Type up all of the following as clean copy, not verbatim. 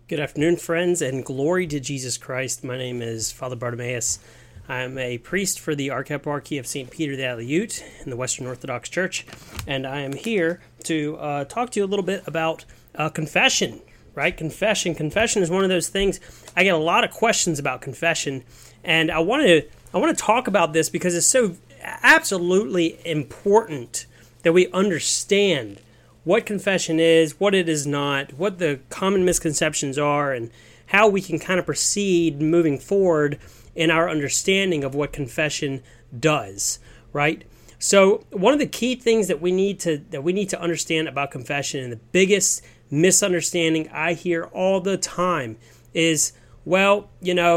Good afternoon, friends, and glory to Jesus Christ. My name is Father Bartimaeus. I'm a priest for the Archieparchy of St. Peter the Aleut in the Western Orthodox Church, and I am here to talk to you a little bit about confession, right? Confession is one of those things. I get a lot of questions about confession, and I want to talk about this because it's so absolutely important that we understand what confession is, what it is not, what the common misconceptions are, and how we can kind of proceed moving forward in our understanding of what confession does, right? So one of the key things that we need to understand about confession, and the biggest misunderstanding I hear all the time is, well,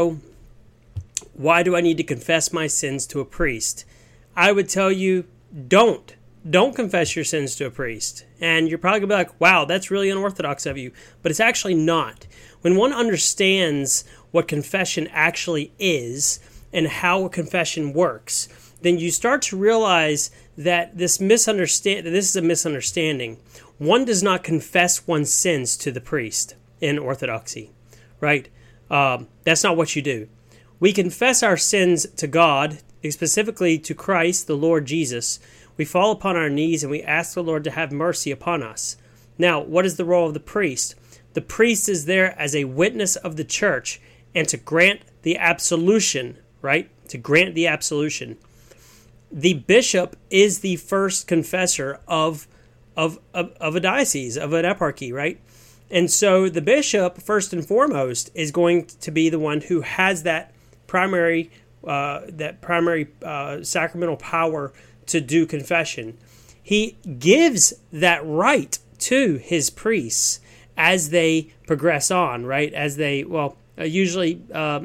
why do I need to confess my sins to a priest? I would tell you, don't confess your sins to a priest. And you're probably going to be like, wow, that's really unorthodox of you. But it's actually not. When one understands what confession actually is and how a confession works, then you start to realize that this is a misunderstanding. One does not confess one's sins to the priest in Orthodoxy, right? That's not what you do. We confess our sins to God, specifically to Christ, the Lord Jesus. We fall upon our knees and we ask the Lord to have mercy upon us. Now, what is the role of the priest? The priest is there as a witness of the church and to grant the absolution, right? To grant the absolution. The bishop is the first confessor of a diocese, of an eparchy, right? And so the bishop, first and foremost, is going to be the one who has that primary sacramental power to do confession. He gives that right to his priests as they progress on, right? As they, usually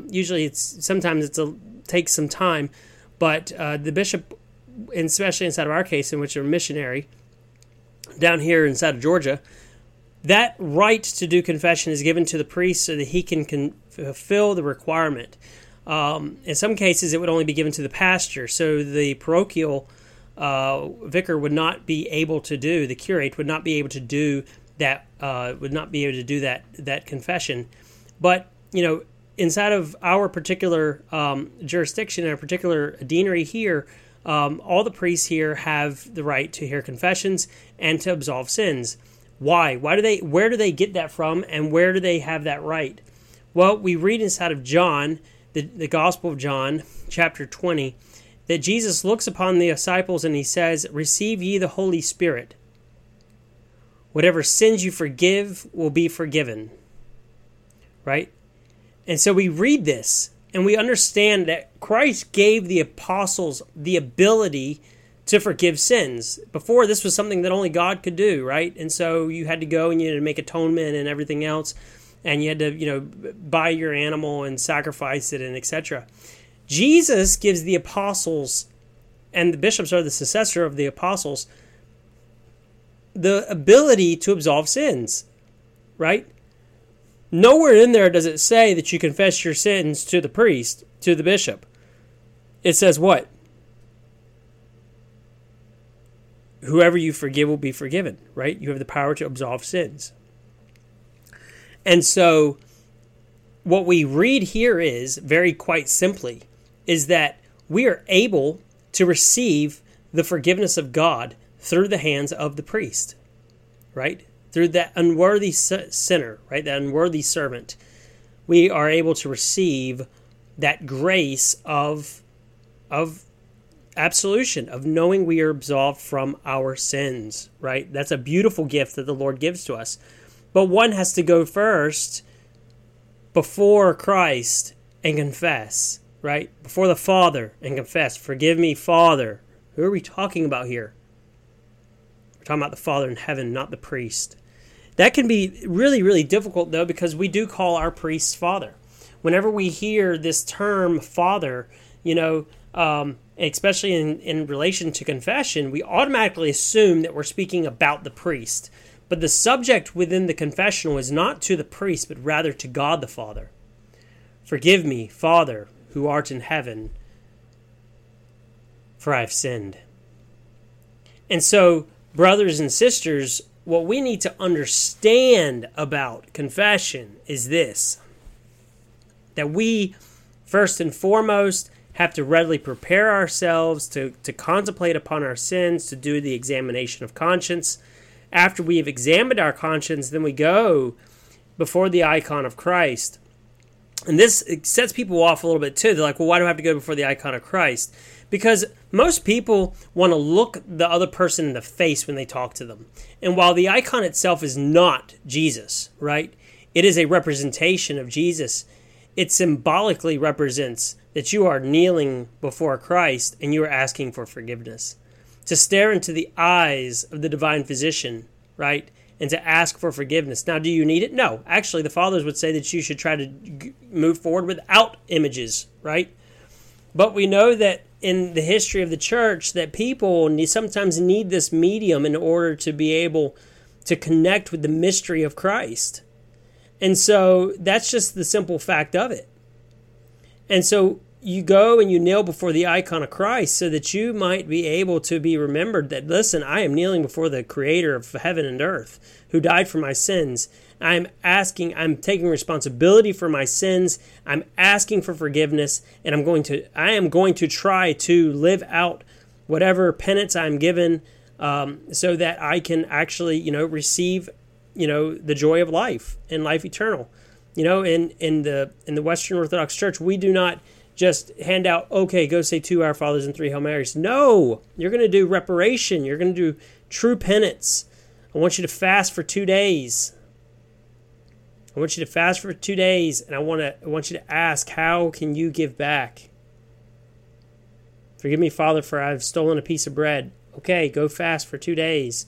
takes some time, but the bishop, especially inside of our case, in which we're missionary, down here inside of Georgia, that right to do confession is given to the priest so that he can fulfill the requirement. In some cases, it would only be given to the pastor, so the parochial vicar would not be able to do, the curate would not be able to do that, that confession. But, inside of our particular jurisdiction, our particular deanery here, all the priests here have the right to hear confessions and to absolve sins. Why? Where do they get that from, and where do they have that right? Well, we read inside of John, the Gospel of John, chapter 20, that Jesus looks upon the disciples and he says, "Receive ye the Holy Spirit. Whatever sins you forgive will be forgiven." Right? And so we read this and we understand that Christ gave the apostles the ability to forgive sins. Before, this was something that only God could do, right? And so you had to go and you had to make atonement and everything else, and you had to, buy your animal and sacrifice it and etc. Jesus gives the apostles, and the bishops are the successor of the apostles, the ability to absolve sins, right? Nowhere in there does it say that you confess your sins to the priest, to the bishop. It says what? Whoever you forgive will be forgiven, right? You have the power to absolve sins. And so what we read here is, quite simply, is that we are able to receive the forgiveness of God through the hands of the priest, right? Through that unworthy sinner, right? That unworthy servant. We are able to receive that grace of absolution, of knowing we are absolved from our sins, right? That's a beautiful gift that the Lord gives to us. But one has to go first before Christ and confess, right? Before the Father and confess. Forgive me, Father. Who are we talking about here? We're talking about the Father in heaven, not the priest. That can be really, really difficult, though, because we do call our priests Father. Whenever we hear this term Father, especially in relation to confession, we automatically assume that we're speaking about the priest. But the subject within the confessional is not to the priest, but rather to God the Father. Forgive me, Father, who art in heaven, for I have sinned. And so, brothers and sisters, what we need to understand about confession is this: that we, first and foremost, have to readily prepare ourselves to contemplate upon our sins, to do the examination of conscience. After we have examined our conscience, then we go before the icon of Christ. And this sets people off a little bit too. They're like, well, why do I have to go before the icon of Christ? Because most people want to look the other person in the face when they talk to them. And while the icon itself is not Jesus, right? It is a representation of Jesus. It symbolically represents that you are kneeling before Christ and you are asking for forgiveness. To stare into the eyes of the divine physician, right? And to ask for forgiveness. Now, do you need it? No. Actually, the fathers would say that you should try to move forward without images, right? But we know that in the history of the church that people sometimes need this medium in order to be able to connect with the mystery of Christ. And so that's just the simple fact of it. And so you go and you kneel before the icon of Christ so that you might be able to be remembered that, listen, I am kneeling before the creator of heaven and earth who died for my sins. I'm taking responsibility for my sins. I'm asking for forgiveness, and I am going to try to live out whatever penance I'm given, so that I can actually, receive, the joy of life and life eternal. In the Western Orthodox Church, we do not just hand out, okay, go say 2 Our Fathers and 3 Hail Marys. No, you're going to do reparation. You're going to do true penance. I want you to fast for 2 days. I want you to fast for 2 days, and I want you to ask, how can you give back? Forgive me, Father, for I've stolen a piece of bread. Okay, go fast for 2 days,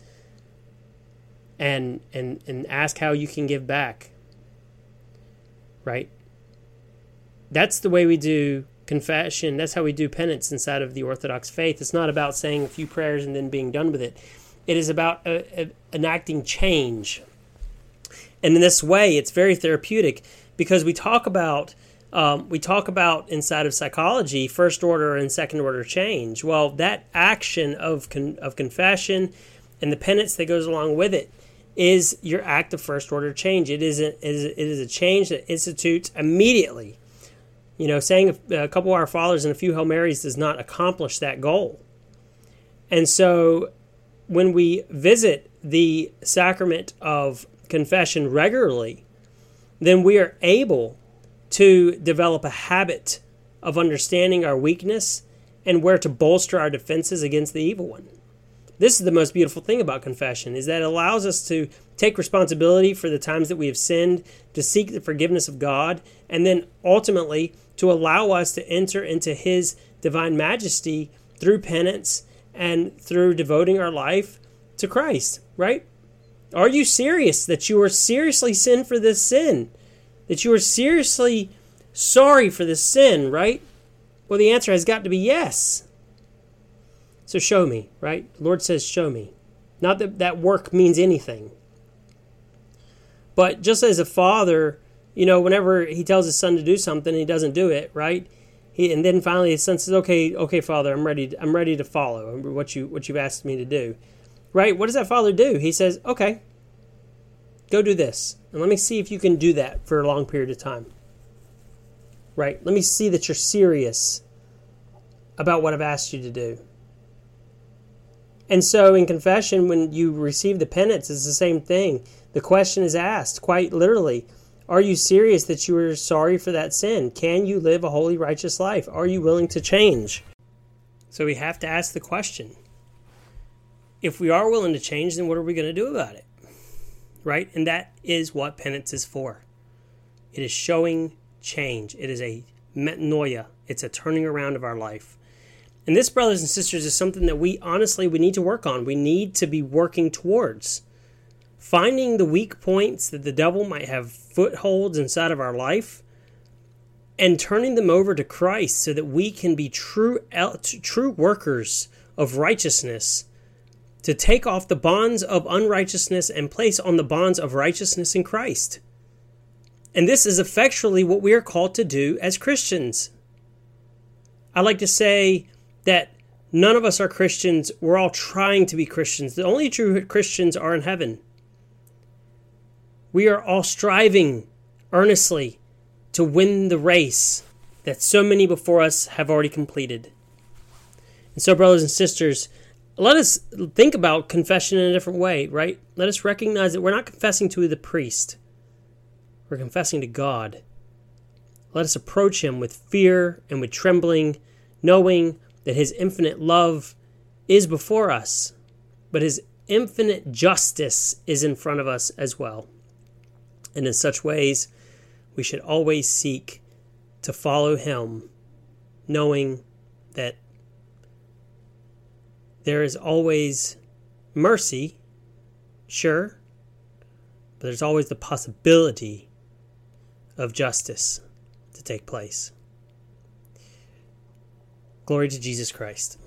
and ask how you can give back. Right? That's the way we do confession. That's how we do penance inside of the Orthodox faith. It's not about saying a few prayers and then being done with it. It is about enacting change. And in this way, it's very therapeutic because we talk about inside of psychology first order and second order change. Well, that action of confession and the penance that goes along with it is your act of first order change. It is a change that institutes immediately. Saying a couple of Our Fathers and a few Hail Marys does not accomplish that goal. And so when we visit the sacrament of confession regularly, then we are able to develop a habit of understanding our weakness and where to bolster our defenses against the evil one. This is the most beautiful thing about confession, is that it allows us to take responsibility for the times that we have sinned, to seek the forgiveness of God, and then ultimately to allow us to enter into His divine majesty through penance and through devoting our life to Christ, right? Are you serious that you are seriously sinned for this sin? That you are seriously sorry for this sin, right? Well, the answer has got to be yes. So show me, right? The Lord says, show me. Not that that work means anything. But just as a father, whenever he tells his son to do something and he doesn't do it, right? And then finally his son says, okay, Father, I'm ready to follow what you've asked me to do. Right? What does that father do? He says, okay, go do this. And let me see if you can do that for a long period of time. Right? Let me see that you're serious about what I've asked you to do. And so in confession, when you receive the penance, it's the same thing. The question is asked, quite literally, are you serious that you are sorry for that sin? Can you live a holy, righteous life? Are you willing to change? So we have to ask the question. If we are willing to change, then what are we going to do about it? Right? And that is what penance is for. It is showing change. It is a metanoia. It's a turning around of our life. And this, brothers and sisters, is something that we need to work on. We need to be working towards. Finding the weak points that the devil might have footholds inside of our life and turning them over to Christ so that we can be true workers of righteousness, to take off the bonds of unrighteousness and place on the bonds of righteousness in Christ. And this is effectually what we are called to do as Christians. I like to say that none of us are Christians. We're all trying to be Christians. The only true Christians are in heaven. We are all striving earnestly to win the race that so many before us have already completed. And so, brothers and sisters, let us think about confession in a different way, right? Let us recognize that we're not confessing to the priest. We're confessing to God. Let us approach him with fear and with trembling, knowing that his infinite love is before us, but his infinite justice is in front of us as well. And in such ways, we should always seek to follow him, knowing that there is always mercy, sure, but there's always the possibility of justice to take place. Glory to Jesus Christ.